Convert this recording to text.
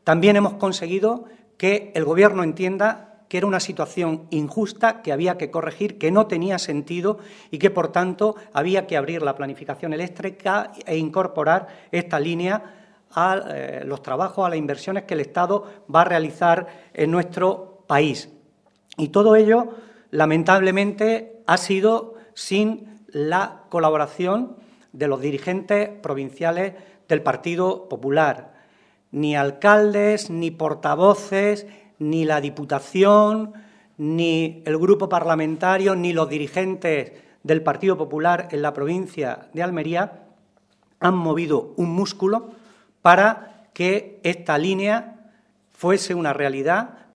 También hemos conseguido que el Gobierno entienda que era una situación injusta, que había que corregir, que no tenía sentido y que, por tanto, había que abrir la planificación eléctrica e incorporar esta línea a los trabajos, a las inversiones que el Estado va a realizar en nuestro país. Y todo ello, lamentablemente, ha sido sin la colaboración de los dirigentes provinciales del Partido Popular. Ni alcaldes, ni portavoces, ni la Diputación, ni el grupo parlamentario, ni los dirigentes del Partido Popular en la provincia de Almería han movido un músculo para que esta línea fuese una realidad,